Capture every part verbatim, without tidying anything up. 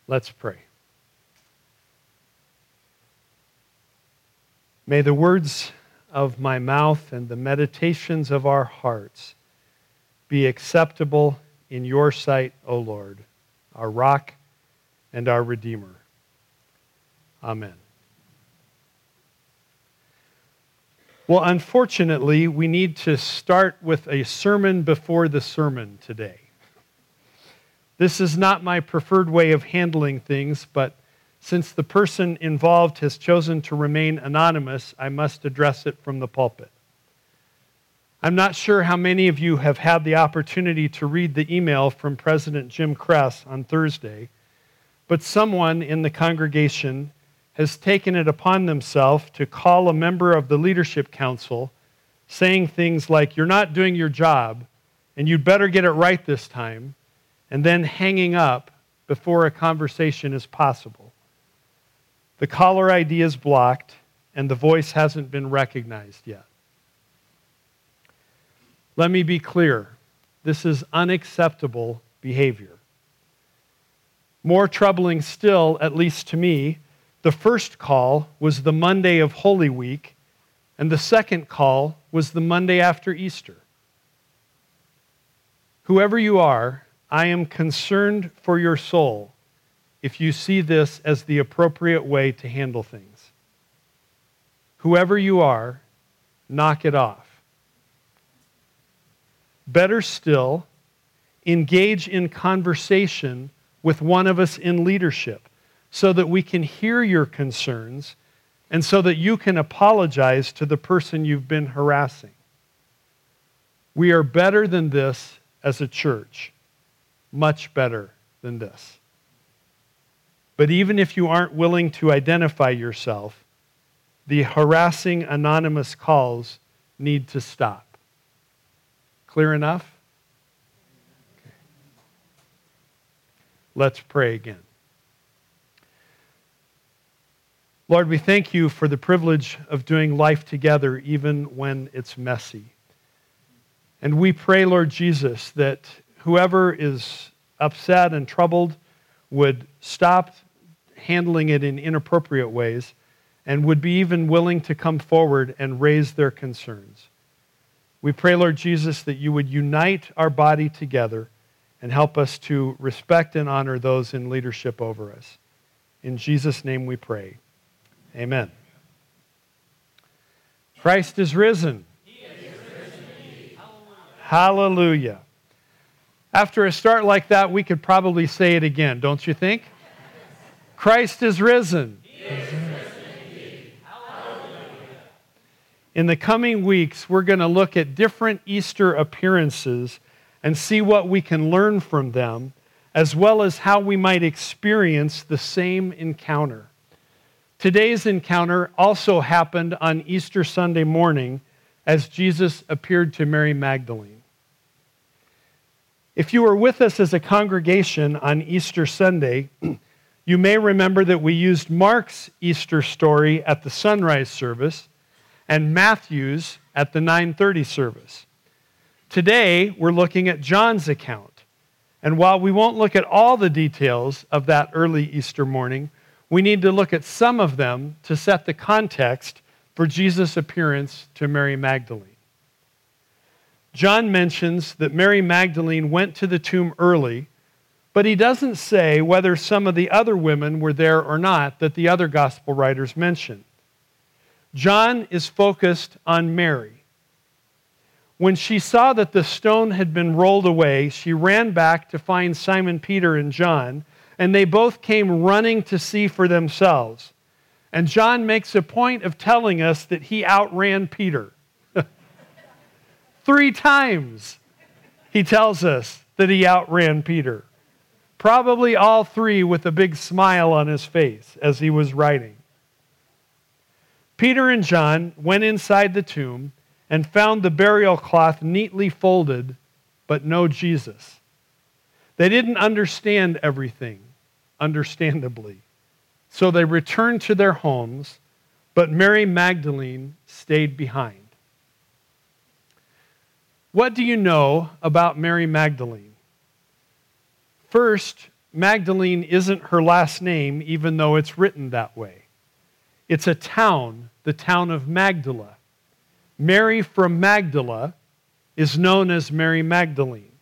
Let's pray. May the words of my mouth and the meditations of our hearts be acceptable in your sight, O Lord, our rock and our Redeemer. Amen. Well, unfortunately, we need to start with a sermon before the sermon today. This is not my preferred way of handling things, but since the person involved has chosen to remain anonymous, I must address it from the pulpit. I'm not sure how many of you have had the opportunity to read the email from President Jim Kress on Thursday, but someone in the congregation has taken it upon themselves to call a member of the leadership council saying things like, "You're not doing your job, and you'd better get it right this time," and then hanging up before a conversation is possible. The caller I D is blocked, and the voice hasn't been recognized yet. Let me be clear. This is unacceptable behavior. More troubling still, at least to me, the first call was the Monday of Holy Week, and the second call was the Monday after Easter. Whoever you are, I am concerned for your soul if you see this as the appropriate way to handle things. Whoever you are, knock it off. Better still, engage in conversation with one of us in leadership so that we can hear your concerns and so that you can apologize to the person you've been harassing. We are better than this as a church. Much better than this. But even if you aren't willing to identify yourself, the harassing anonymous calls need to stop. Clear enough? Okay. Let's pray again. Lord, we thank you for the privilege of doing life together even when it's messy. And we pray, Lord Jesus, that whoever is upset and troubled would stop handling it in inappropriate ways and would be even willing to come forward and raise their concerns. We pray, Lord Jesus, that you would unite our body together and help us to respect and honor those in leadership over us. In Jesus' name we pray. Amen. Christ is risen. He is risen indeed. Hallelujah. After a start like that, we could probably say it again, don't you think? Christ is risen. He is risen indeed. Hallelujah. In the coming weeks, we're going to look at different Easter appearances and see what we can learn from them, as well as how we might experience the same encounter. Today's encounter also happened on Easter Sunday morning as Jesus appeared to Mary Magdalene. If you were with us as a congregation on Easter Sunday, you may remember that we used Mark's Easter story at the sunrise service and Matthew's at the nine thirty service. Today, we're looking at John's account. And while we won't look at all the details of that early Easter morning, we need to look at some of them to set the context for Jesus' appearance to Mary Magdalene. John mentions that Mary Magdalene went to the tomb early, but he doesn't say whether some of the other women were there or not that the other gospel writers mention. John is focused on Mary. When she saw that the stone had been rolled away, she ran back to find Simon Peter and John, and they both came running to see for themselves. And John makes a point of telling us that he outran Peter. Three times he tells us that he outran Peter. Probably all three with a big smile on his face as he was writing. Peter and John went inside the tomb and found the burial cloth neatly folded, but no Jesus. They didn't understand everything, understandably. So they returned to their homes, but Mary Magdalene stayed behind. What do you know about Mary Magdalene? First, Magdalene isn't her last name, even though it's written that way. It's a town, the town of Magdala. Mary from Magdala is known as Mary Magdalene.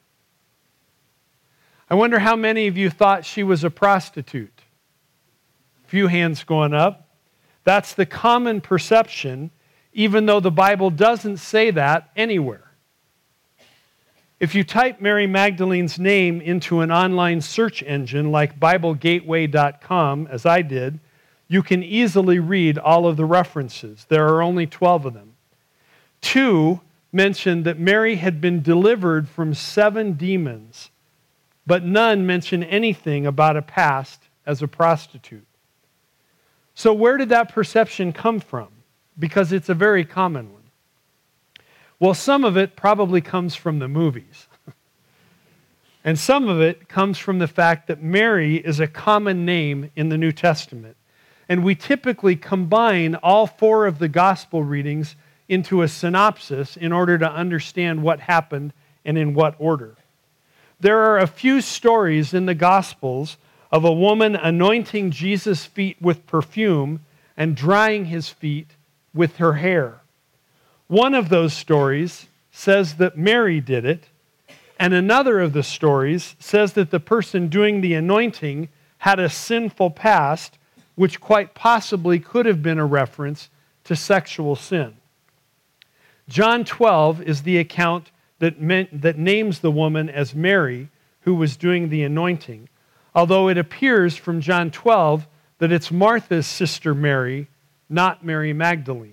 I wonder how many of you thought she was a prostitute? A few hands going up. That's the common perception, even though the Bible doesn't say that anywhere. If you type Mary Magdalene's name into an online search engine like Bible Gateway dot com, as I did, you can easily read all of the references. There are only twelve of them. Two mention that Mary had been delivered from seven demons, but none mention anything about a past as a prostitute. So where did that perception come from? Because it's a very common one. Well, some of it probably comes from the movies. And some of it comes from the fact that Mary is a common name in the New Testament. And we typically combine all four of the gospel readings into a synopsis in order to understand what happened and in what order. There are a few stories in the Gospels of a woman anointing Jesus' feet with perfume and drying his feet with her hair. One of those stories says that Mary did it, and another of the stories says that the person doing the anointing had a sinful past, which quite possibly could have been a reference to sexual sin. John twelve is the account that, meant, that names the woman as Mary, who was doing the anointing, although it appears from John twelve that it's Martha's sister Mary, not Mary Magdalene.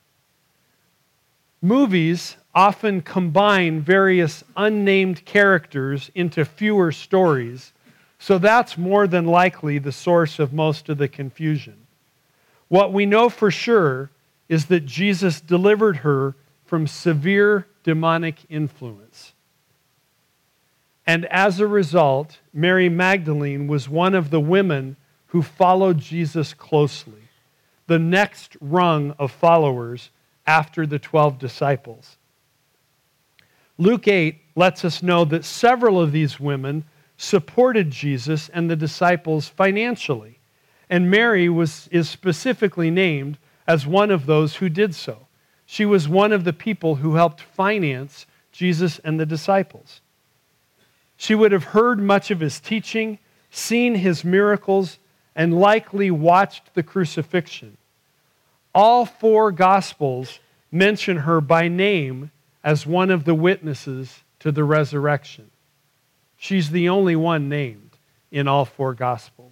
Movies often combine various unnamed characters into fewer stories, so that's more than likely the source of most of the confusion. What we know for sure is that Jesus delivered her from severe demonic influence. And as a result, Mary Magdalene was one of the women who followed Jesus closely, the next rung of followers after the twelve disciples. Luke eight lets us know that several of these women supported Jesus and the disciples financially, and Mary was, is specifically named as one of those who did so. She was one of the people who helped finance Jesus and the disciples. She would have heard much of his teaching, seen his miracles, and likely watched the crucifixion. All four Gospels mention her by name as one of the witnesses to the resurrection. She's the only one named in all four Gospels.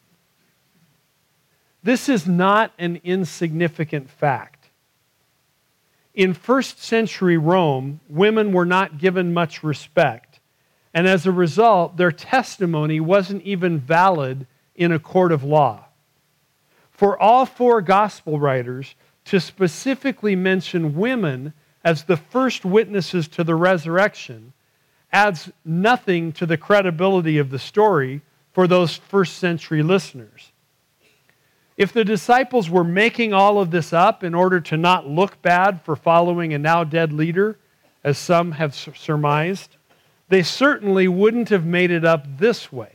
This is not an insignificant fact. In first century Rome, women were not given much respect, and as a result, their testimony wasn't even valid in a court of law. For all four gospel writers to specifically mention women as the first witnesses to the resurrection adds nothing to the credibility of the story for those first century listeners. If the disciples were making all of this up in order to not look bad for following a now dead leader, as some have surmised, they certainly wouldn't have made it up this way.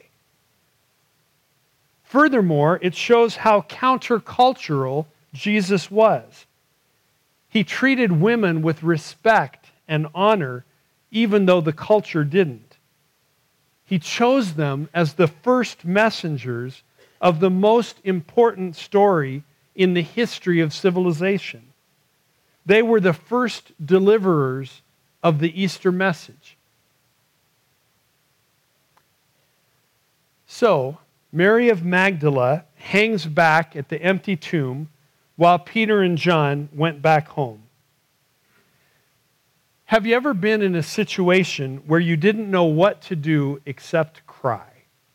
Furthermore, it shows how countercultural Jesus was. He treated women with respect and honor, even though the culture didn't. He chose them as the first messengers of the most important story in the history of civilization. They were the first deliverers of the Easter message. So, Mary of Magdala hangs back at the empty tomb while Peter and John went back home. Have you ever been in a situation where you didn't know what to do except cry?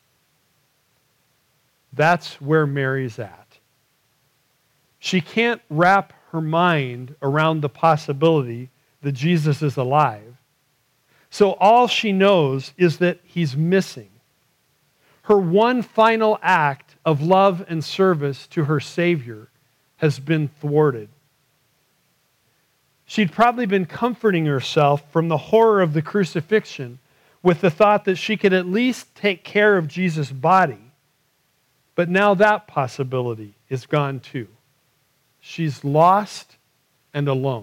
That's where Mary's at. She can't wrap her mind around the possibility that Jesus is alive. So all she knows is that he's missing. Her one final act of love and service to her Savior has been thwarted. She'd probably been comforting herself from the horror of the crucifixion with the thought that she could at least take care of Jesus' body. But now that possibility is gone too. She's lost and alone.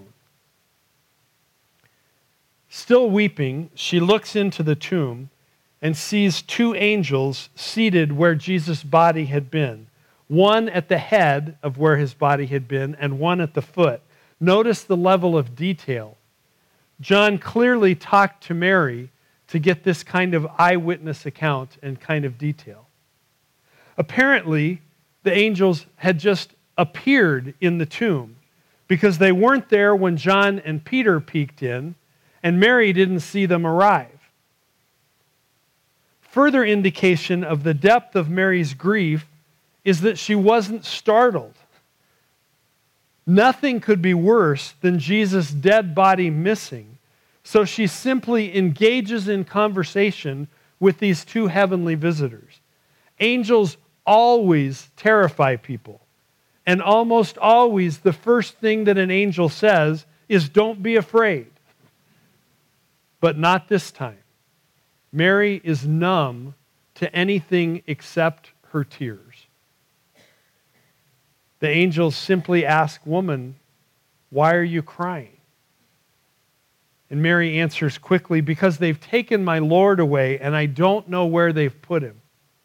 Still weeping, she looks into the tomb and sees two angels seated where Jesus' body had been, one at the head of where his body had been and one at the foot. Notice the level of detail. John clearly talked to Mary to get this kind of eyewitness account and kind of detail. Apparently, the angels had just appeared in the tomb because they weren't there when John and Peter peeked in, and Mary didn't see them arrive. Further indication of the depth of Mary's grief is that she wasn't startled. Nothing could be worse than Jesus' dead body missing, so she simply engages in conversation with these two heavenly visitors. Angels always terrify people, and almost always the first thing that an angel says is, "Don't be afraid." But not this time. Mary is numb to anything except her tears. The angels simply ask, "Woman, why are you crying?" And Mary answers quickly, "Because they've taken my Lord away, and I don't know where they've put him."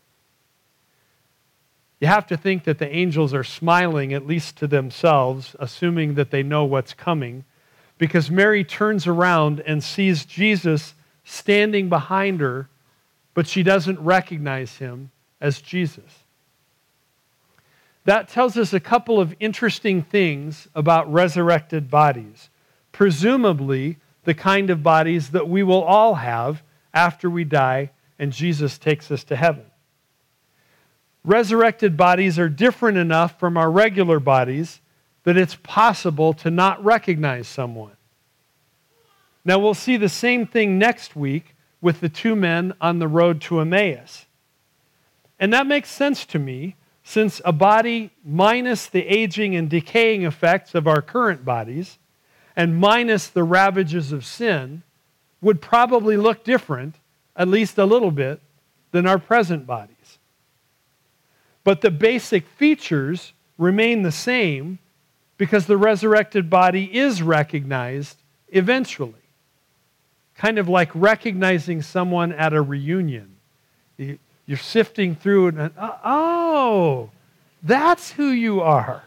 You have to think that the angels are smiling, at least to themselves, assuming that they know what's coming, because Mary turns around and sees Jesus standing behind her, but she doesn't recognize him as Jesus. That tells us a couple of interesting things about resurrected bodies, presumably the kind of bodies that we will all have after we die and Jesus takes us to heaven. Resurrected bodies are different enough from our regular bodies that it's possible to not recognize someone. Now, we'll see the same thing next week with the two men on the road to Emmaus. And that makes sense to me, since a body minus the aging and decaying effects of our current bodies and minus the ravages of sin would probably look different, at least a little bit, than our present bodies. But the basic features remain the same because the resurrected body is recognized eventually. Kind of like recognizing someone at a reunion. You're sifting through and, oh, that's who you are.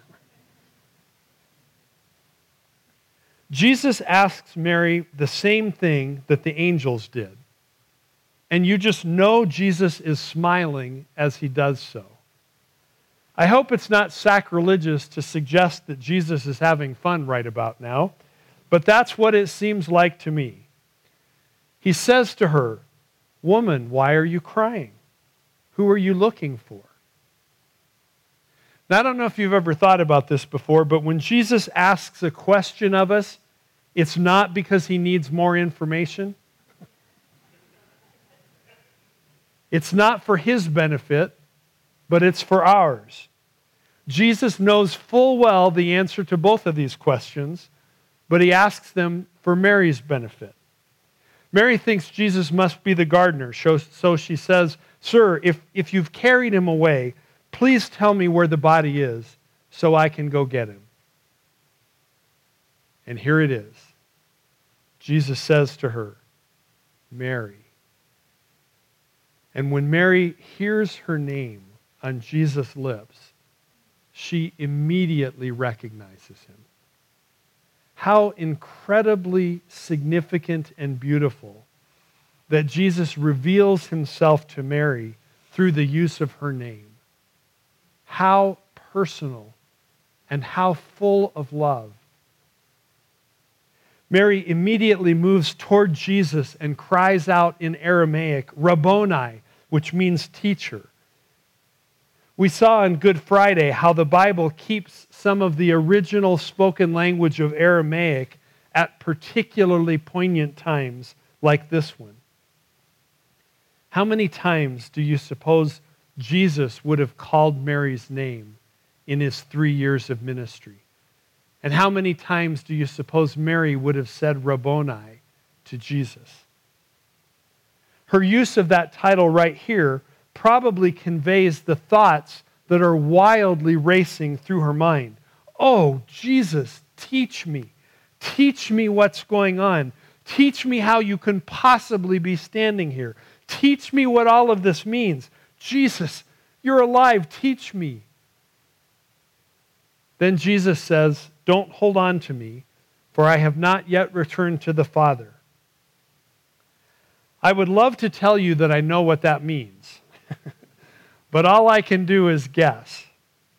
Jesus asks Mary the same thing that the angels did. And you just know Jesus is smiling as he does so. I hope it's not sacrilegious to suggest that Jesus is having fun right about now, but that's what it seems like to me. He says to her, "Woman, why are you crying? Who are you looking for?" Now, I don't know if you've ever thought about this before, but when Jesus asks a question of us, it's not because he needs more information. It's not for his benefit, but it's for ours. Jesus knows full well the answer to both of these questions, but he asks them for Mary's benefit. Mary thinks Jesus must be the gardener, so she says, "Sir, if, if you've carried him away, please tell me where the body is so I can go get him." And here it is. Jesus says to her, "Mary." And when Mary hears her name on Jesus' lips, she immediately recognizes him. How incredibly significant and beautiful that Jesus reveals himself to Mary through the use of her name. How personal and how full of love. Mary immediately moves toward Jesus and cries out in Aramaic, "Rabboni," which means teacher. We saw on Good Friday how the Bible keeps some of the original spoken language of Aramaic at particularly poignant times like this one. How many times do you suppose Jesus would have called Mary's name in his three years of ministry? And how many times do you suppose Mary would have said Rabboni to Jesus? Her use of that title right here probably conveys the thoughts that are wildly racing through her mind. Oh, Jesus, teach me. Teach me what's going on. Teach me how you can possibly be standing here. Teach me what all of this means. Jesus, you're alive. Teach me. Then Jesus says, don't hold on to me, for I have not yet returned to the Father. I would love to tell you that I know what that means, but all I can do is guess.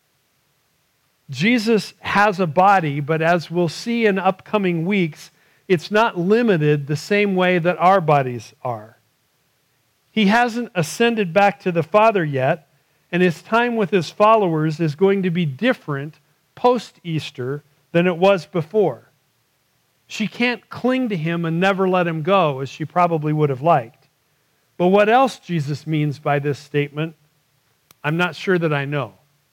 Jesus has a body, but as we'll see in upcoming weeks, it's not limited the same way that our bodies are. He hasn't ascended back to the Father yet, and his time with his followers is going to be different post-Easter than it was before. She can't cling to him and never let him go, as she probably would have liked. But what else Jesus means by this statement, I'm not sure that I know.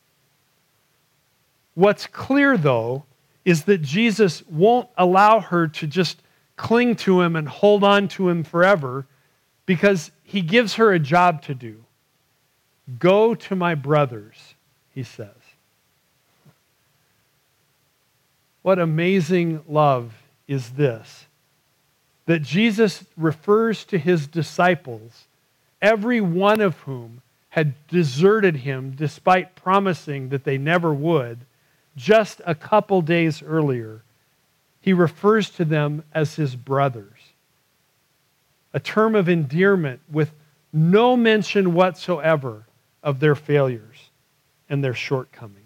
What's clear, though, is that Jesus won't allow her to just cling to him and hold on to him forever, because he gives her a job to do. Go to my brothers, he says. What amazing love is this, that Jesus refers to his disciples, every one of whom had deserted him despite promising that they never would, just a couple days earlier. He refers to them as his brothers, a term of endearment with no mention whatsoever of their failures and their shortcomings.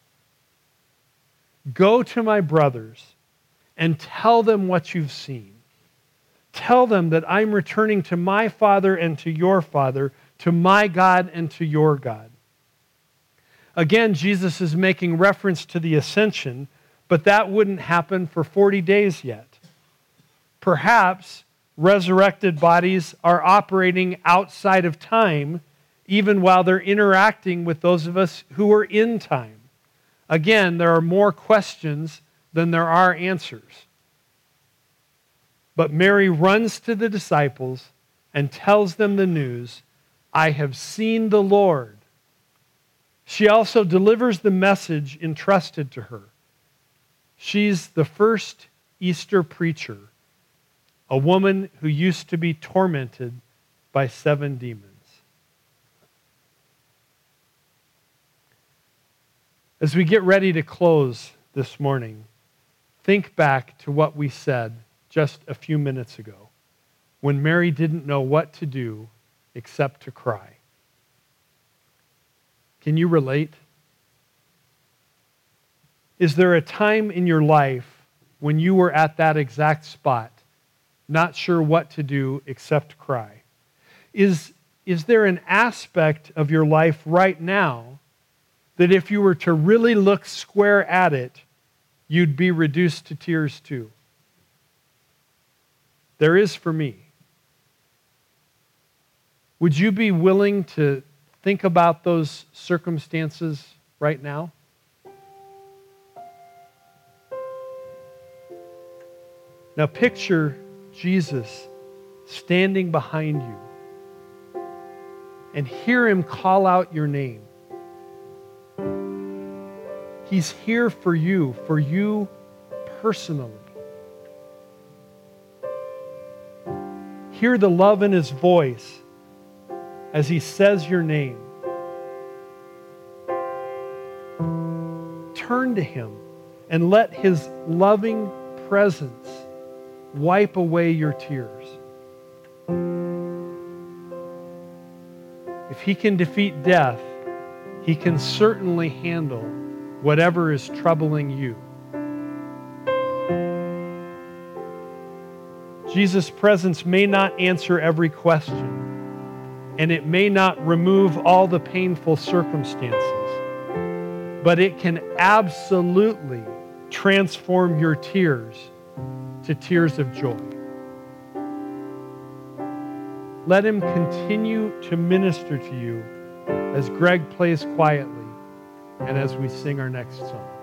Go to my brothers and tell them what you've seen. Tell them that I'm returning to my Father and to your Father, to my God and to your God. Again, Jesus is making reference to the ascension, but that wouldn't happen for forty days yet. Perhaps resurrected bodies are operating outside of time, even while they're interacting with those of us who are in time. Again, there are more questions than there are answers. But Mary runs to the disciples and tells them the news, I have seen the Lord. She also delivers the message entrusted to her. She's the first Easter preacher, a woman who used to be tormented by seven demons. As we get ready to close this morning, think back to what we said just a few minutes ago, when Mary didn't know what to do except to cry. Can you relate? Is there a time in your life when you were at that exact spot, not sure what to do except cry? Is, is there an aspect of your life right now that if you were to really look square at it, you'd be reduced to tears too? There is for me. Would you be willing to think about those circumstances right now? Now picture Jesus standing behind you and hear him call out your name. He's here for you, for you personally. Hear the love in his voice as he says your name. Turn to him and let his loving presence wipe away your tears. If he can defeat death, he can certainly handle whatever is troubling you. Jesus' presence may not answer every question, and it may not remove all the painful circumstances, but it can absolutely transform your tears to tears of joy. Let him continue to minister to you as Greg plays quietly and as we sing our next song.